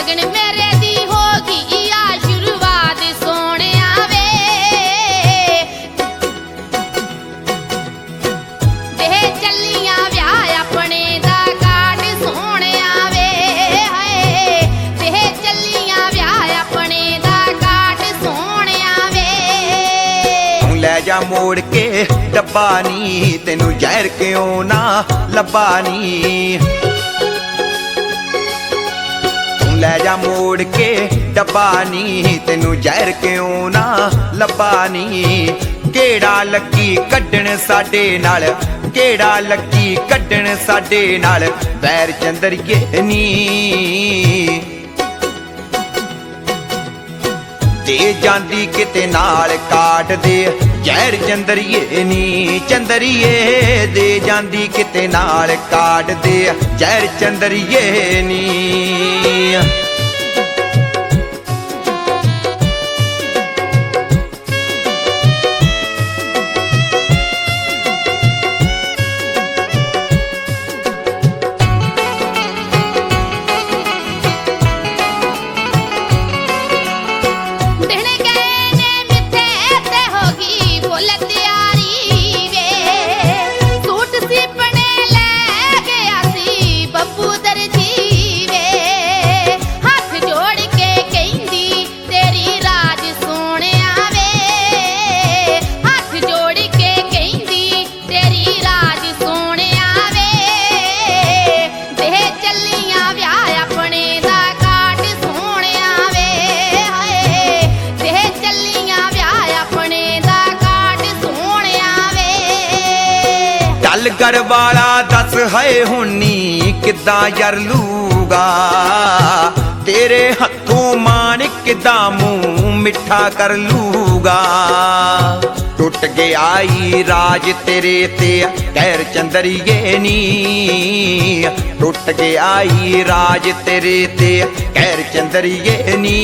लगन मेरे दी होगी या शुरुआत सोहणिया वे दे चलिया व्याह अपने दा काट सोहणिया वे हाय दे चलिया व्याह अपने दा काट सोहणिया वे तू लै जा मोड़ के डब्बा नी तेनू जहर क्यों ना लब्बा नी लै जा मोड़ के डब्बा नी तेनू जहर क्यों ना लब्बा नी केड़ा लगी कड्डण साडे नाल केड़ा लगी कड्डण साडे नाल वैर चंदरिए नी दे जांदी किते नाल काट दे जहर चंदरिए नी चंदरिए दे जांदी किते नाल काट दे जहर चंदरिए नी घर वाला दस है हुनी किदा यर लूगा तेरे हथों मानिक किदा मुंह मिठा कर लूगा टुट गया ई राज तेरे ते कहर चंदरिए नी टुट गया ई राज तेरे ते कहर चंदरिए नी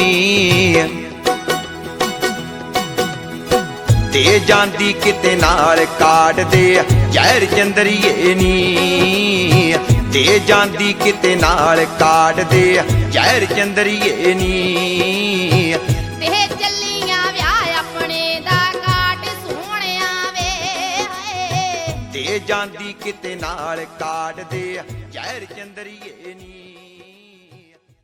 दे जांदी किते नाल काट दे जहर चंदरिए नी दे जांदी किते नाल काट दे जहर चंदरिए नी दे चलिया व्याह अपने दा काट सोहणिया वे दे जांदी किते नाल काट दे जहर चंदरिए नी।